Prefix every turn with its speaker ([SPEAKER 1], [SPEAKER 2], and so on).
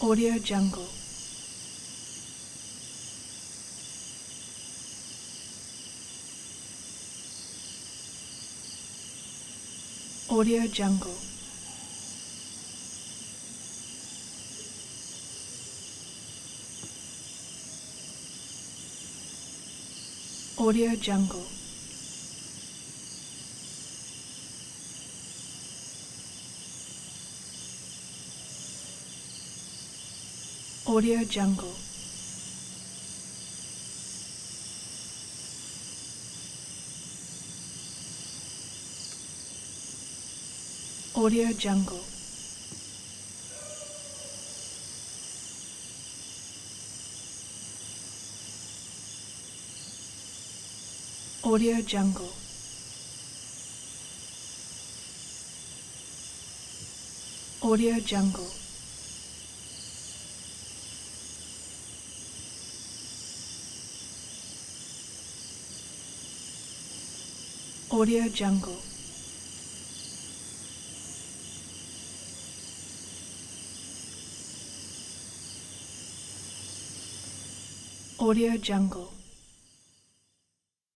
[SPEAKER 1] Audio Jungle. Audio Jungle. Audio Jungle. Audio Jungle. Audio Jungle. Audio Jungle. Audio Jungle. Audio Jungle. Audio Jungle.